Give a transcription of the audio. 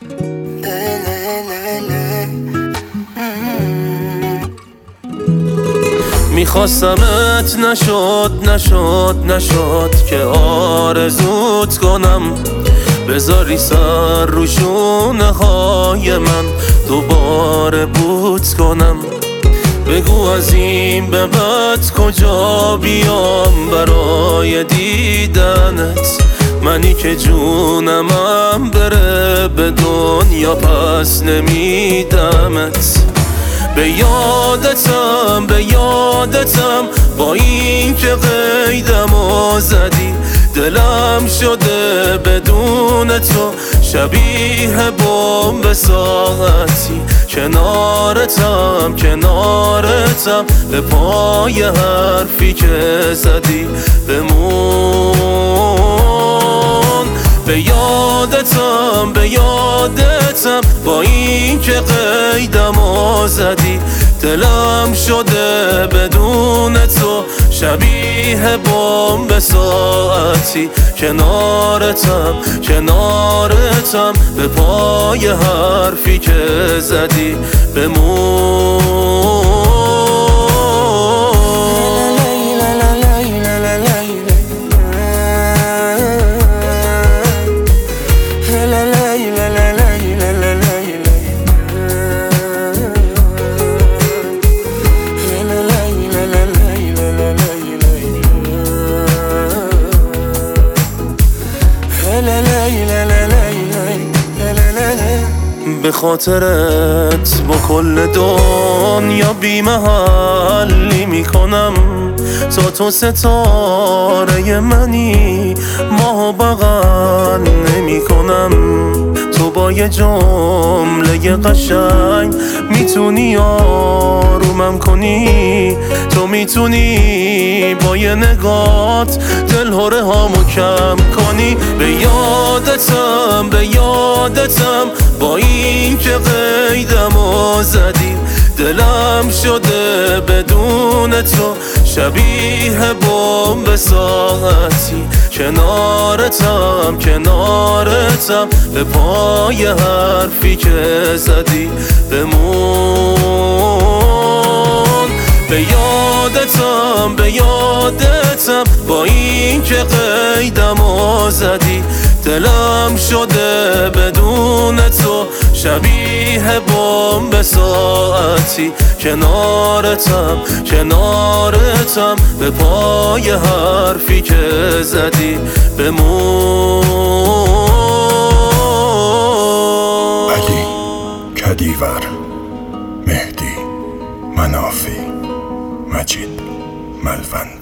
میخواستمت نشد که آرزوت کنم، بذاری سر رو شونه های من دوباره بوت کنم. بگو از این به بعد کجا بیام برای دیدنت، منی که جونمم بره به دنیا پس نمیدمت. به یادتم با این که قیدمو زدی، دلم شده بدون تو شبیه بمب ساعتی. کنارتم به پای حرفی که زدی بمون. به یادتم با این که قیدمو زدی، دلم شده بدون تو شبیه بمب ساعتی. کنارتم به پای حرفی که زدی بمون. به خاطرت با کل دنیا بی محلی میکنم، تا تو ستاره منی ماهو بغل نمی کنم. تو با یه جمله قشنگ میتونی آرومم کنی، تو میتونی با یه نگات دلهره هامو کم کنی. به یادتم با این که قیدمو زدی، دلم شده بدون تو شبیه بمب ساعتی. کنارتم به پای حرفی که زدی بمون. به یادتم با این که قیدمو زدی، دلم شده بدون تو شبیه بمب ساعتی. کنارتم به پای حرفی که زدی بمون. علی کدیور، مهدی منافی، مجید ملوند.